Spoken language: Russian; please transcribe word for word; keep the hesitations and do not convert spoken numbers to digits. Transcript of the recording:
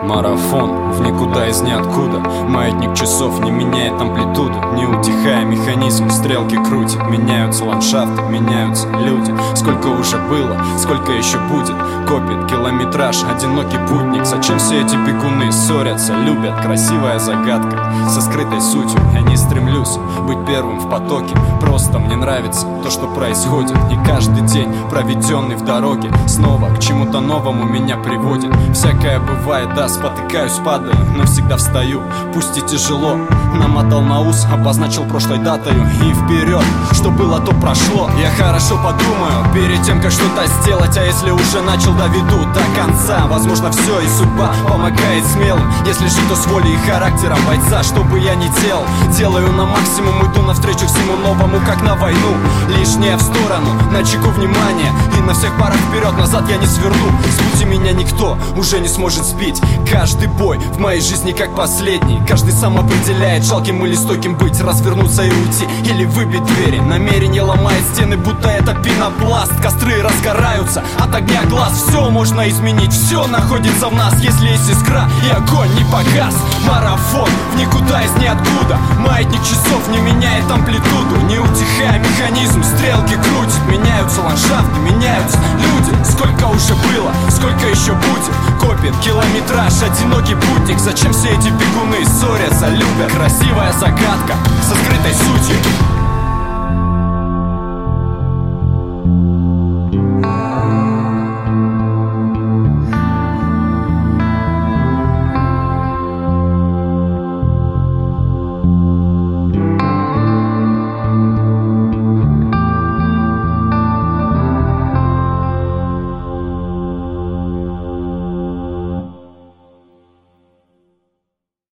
Марафон в никуда из ниоткуда. Маятник часов не меняет амплитуду. Не утихая механизм, стрелки крутит. Меняются ландшафты, меняются люди. Сколько уже было, сколько еще будет. Копит километраж, одинокий путник. Зачем все эти бегуны ссорятся, любят? Красивая загадка со скрытой сутью. Я не стремлюсь быть первым в потоке. Просто мне нравится то, что происходит. И каждый день, проведенный в дороге, снова к чему-то новому меня приводит. Всякое бывает, да, спотыкаюсь, падаю, но всегда встаю, пусть и тяжело. Намотал на ус, обозначил прошлой датою. И вперед, что было, то прошло. Я хорошо подумаю перед тем, как что-то сделать. А если уже начал, доведу до конца. Возможно, все, и судьба помогает смелым. Если жить, то с волей и характером бойца. Что бы я ни делал, делаю на максимум. Иду навстречу всему новому, как на войну. Лишнее в сторону, на чеку внимание. И на всех парах вперед, назад я не сверну. С пути меня никто уже не сможет сбить. Каждый бой в моей жизни как последний. Каждый сам определяет, жалким или стойким быть. Развернуться и уйти, или выбить двери. Намерение ломает стены, будто это пенопласт. Костры разгораются от огня глаз. Все можно изменить, все находится в нас. Если есть искра и огонь не погас. Марафон в никуда из ниоткуда. Маятник часов не меняет амплитуду. Не утихая механизм, стрелки крутит. Меняются ландшафты, меняются люди. Сколько уже было, сколько еще будет. Копит километраж, одинокий путник. Зачем все эти бегуны ссорятся, любят? Красивая загадка со скрытой сутью.